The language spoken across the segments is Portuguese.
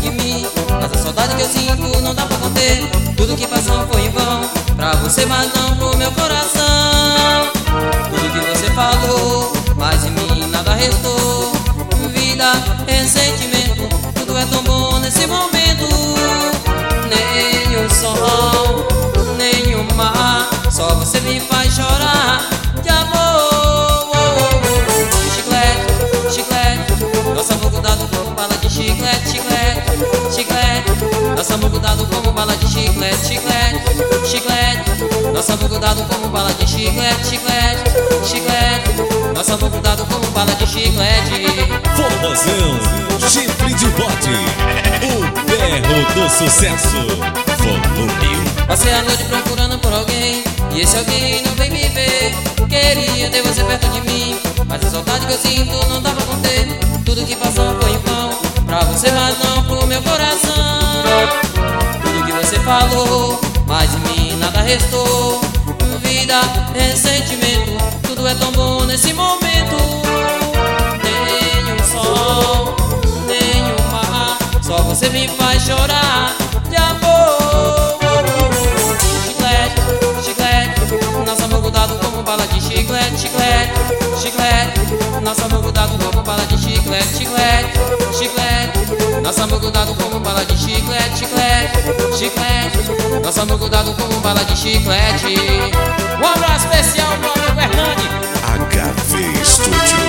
de mim, mas a saudade que eu sinto não dá pra conter. Tudo que passou foi em vão, pra você mas não pro meu coração. Tudo que você falou, mas em mim nada restou. Vida, ressentimento, tudo é tão bom nesse momento. Nem o sol, nem o mar, só você me faz chorar de amor. Chiclete, chiclete, nosso amor grudado como bala de chiclete. Chiclete, chiclete, nosso amor grudado como bala de chiclete. Chiclete, chiclete, nosso amor grudado como bala de chiclete. Chiclete, chiclete, nosso amor grudado como bala de chiclete. Formosão, chifre de bode, o berro do sucesso, volume 1. Passei a noite procurando por alguém, e esse alguém não veio me ver. Queria ter você perto de mim, mas a saudade que eu sinto não dá pra conter. Tudo que passou foi em vão, pra você mas não pro meu coração. Tudo que você falou, mas em mim nada restou. Vida, ressentimento, tudo é tão bom nesse momento. Nem o sol, nem o mar, só você me faz chorar de amor. Chiclete, chiclete, nosso amor grudado como bala de chiclete. Chiclete, chiclete, nosso amor grudado como bala de chiclete. Chiclete, chiclete, nosso amor grudado como bala de chiclete. Chiclete, chiclete, nosso amor grudado como bala de chiclete. Um abraço especial pro amigo Hernani. HV Studio.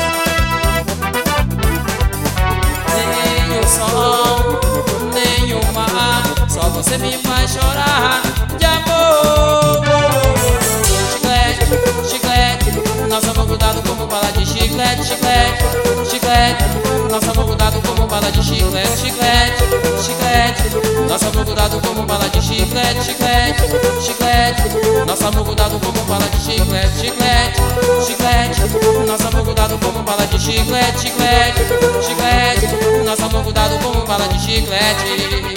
Nem o sol, nem o mar, só você me faz chorar de amor. Chiclete, chiclete, nosso amor grudado como bala de chiclete. Chiclete, chiclete, nosso amor grudado como bala de chiclete. Chiclete, chiclete, nosso amor grudado como bala de chiclete. Chiclete, chiclete, nosso amor grudado como bala de chiclete. Chiclete, chiclete, nosso amor grudado como bala de chiclete. Chiclete, chiclete, nosso amor grudado como bala de chiclete.